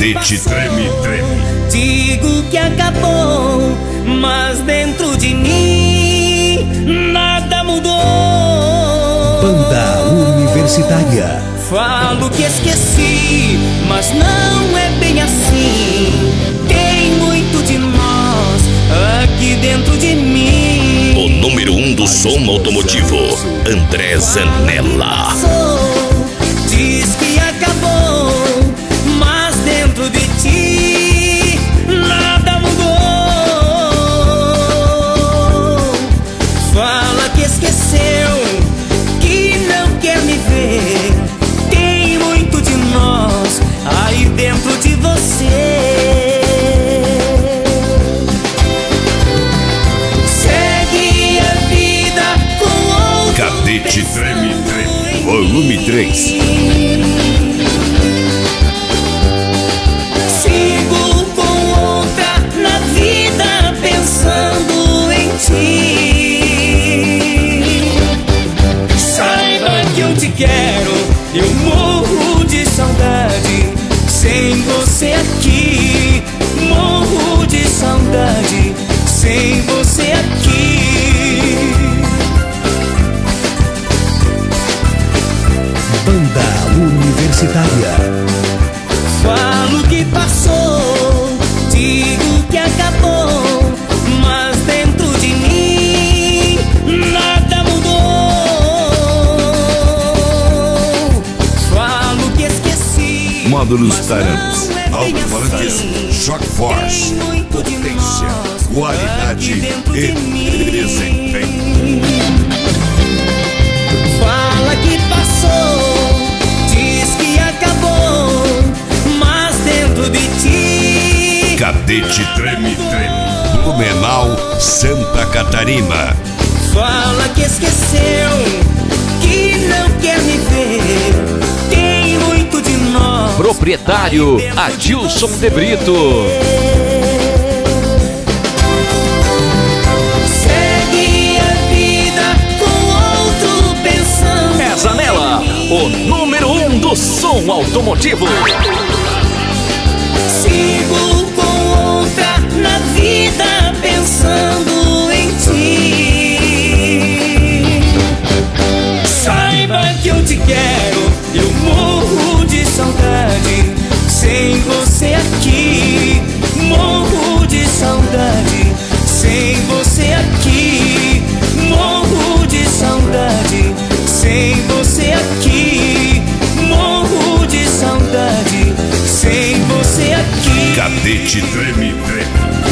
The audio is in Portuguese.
Cadete Treme Treme. Digo que acabou, mas dentro de mim nada mudou. Banda Universitária. Falo que esqueci, mas não é bem assim. Tem muito de nós aqui dentro de mim. O número 1 do som automotivo, André Zanella. Diz que acabou, mas dentro de ti nada mudou. Fala que esqueceu, que não quer me ver. Tem muito de nós aí dentro de você. Segue a vida com outro. Cadete Treme Treme, volume 3. Sigo com outra na vida pensando em ti. Saiba que eu te quero, eu morro de saudade. Sem você aqui, morro de saudade. Sem você aqui. Banda Universitária. Falo que passou, digo que acabou, mas dentro de mim nada mudou. Falo que esqueci, Módulos mas Taranos, não é bem alto-falantes, assim. Shock Force, Tem muito de potência, nós qualidade aqui dentro de e mim. desempenho. Fala que passou, diz que acabou, mas dentro de ti Cadete Treme Treme, Blumenau, Santa Catarina. fala que esqueceu, que não quer me ver. Tem muito de nós. Proprietário Adilson de Brito. Segue a vida com outro pensando. É Zanella, o número 1 do som automotivo. Sigo com outra na vida pensando em ti. Saiba que eu te quero, eu morro de saudade. Sem você aqui, morro de saudade. Sem você aqui, morro de saudade. Sem você aqui, morro de saudade. Sem você aqui. Cadete Treme Treme,